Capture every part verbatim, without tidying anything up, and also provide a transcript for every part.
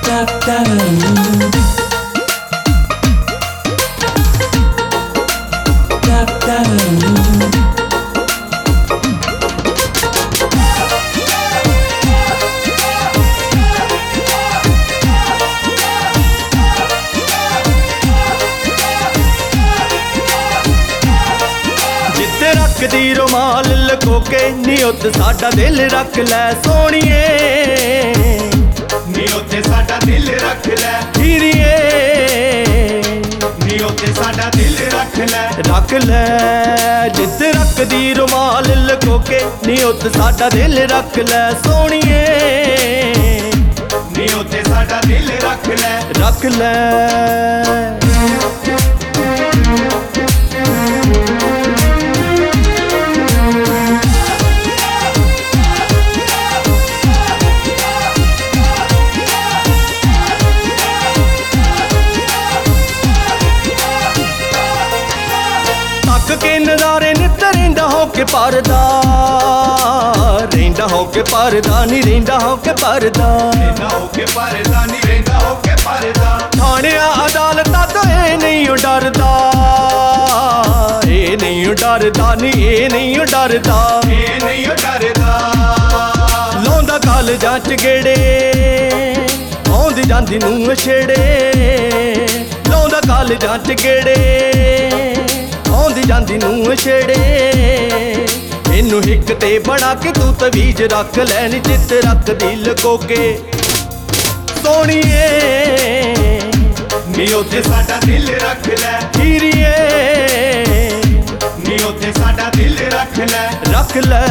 रखदी रुमाल लको के नी उत्ते साडा दिल रख लै सोहणीए, नी उत्ते साडा दिल रख लै हीरिए, नी उत्ते साडा दिल रख लै रख लै। जिथे रखदी रुमाल लको के नी उत्ते साडा दिल रख लै सोहणीए, नी उत्ते साडा दिल रख लै रख लै। के नज़ारे नित रहिंदा हो के परदा, रहिंदा हो के परदा नी रहिंदा हो के परदा, रहिंदा हो के परदा नी रहिंदा हो के परदा। थाने अदालतां तो ए नहीं डरदा, ए नहीं डरदा नी ए नहीं डरदा, ए नहीं डरदा। लाउंदा कालजां च गेड़े आउंदी जांदी नूं छेड़े, लाउंदा कालजां च गेड़े आउंदी जांदी नूं छेड़े। इनू हिक ते बना के तू तवीज रख लैनी जित रखदी लको के सोहणीए, नी उत्ते साडा दिल रख लै हीरिए, नी उत्ते साडा दिल रख लै रख लै।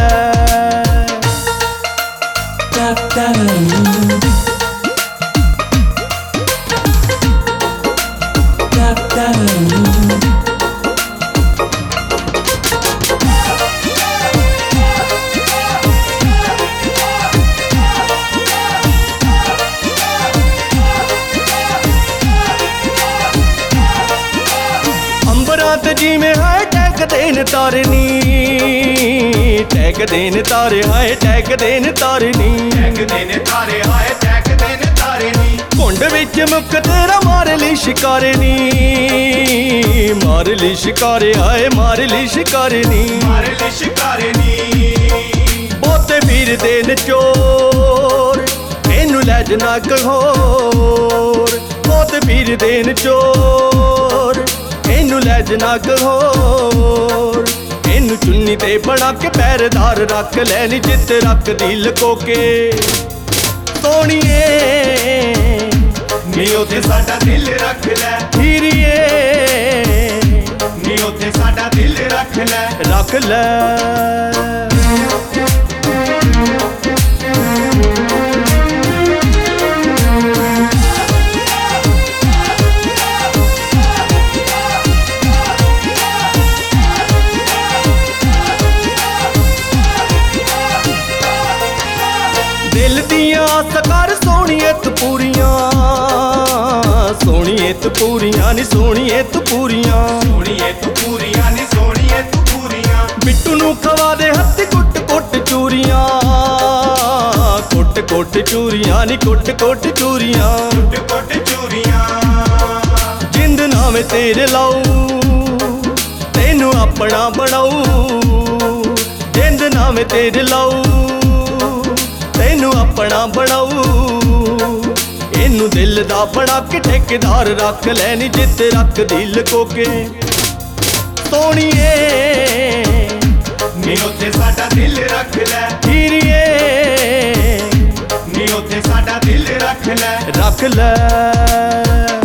जिमें हाय टैग देन तारनी, टैग देन तारे हाय टैग देन तारनी, टैग देन तारे हाय टैग देन तारनी। कुंड विच मुक तेरा मार ली शिकारनी, मार ली शिकारे हाय मार ली शिकारनी, मार ली शिकारनी। बोते वीर देन चोर इनू लै जना कहोर, बोते वीर देन चोर इनू लै जना कहोर। इनू चुन्नी ते बना के पैरदार रख लैनी जित रखदी लको के सोहणीए, नी उत्ते साडा दिल रख लै हीरिए, नी उत्ते साडा दिल रख लै रख लै। दिल दियां आस कर सोहणीए तू पूरियां, सोहणीए तू पूरियां नी सोहणीए तू पूरियां, सोहणीए तू पूरियां नी सोहणीए तू पूरियां। बिट्टू नूं खवा दे हत्थ कुट कुट चूरियां, कुट कुट चूरियां नी कुट कुट चूरियां, कुट कुट चूरियां। जिंद नाम तेरे लाऊ तैनू अपना बनाऊ, जिंद नाम तेरे लाऊ तैनू अपना बनाऊ। इनू दिल दा बना के ठेकेदार रख लैनी जित रखदी लको के सोहणीए, नी उत्ते साडा दिल रख लै हीरिए, नी उत्ते साडा दिल रख लै रख लै।